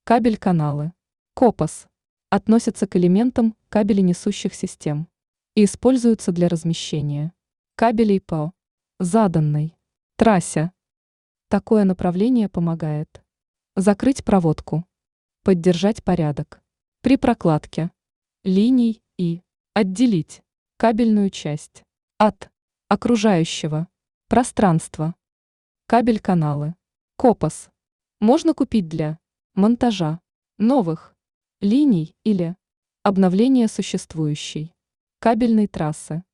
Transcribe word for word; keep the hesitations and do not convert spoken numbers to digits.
Кабель-каналы. КОПАС. Относятся к элементам кабеленесущих систем и используются для размещения кабелей по заданной трассе. Такое направление помогает закрыть проводку, поддержать порядок при прокладке линий и отделить кабельную часть от окружающего пространства. Кабель-каналы. КОПАС можно купить для монтажа новых линий или обновления существующей кабельной трассы.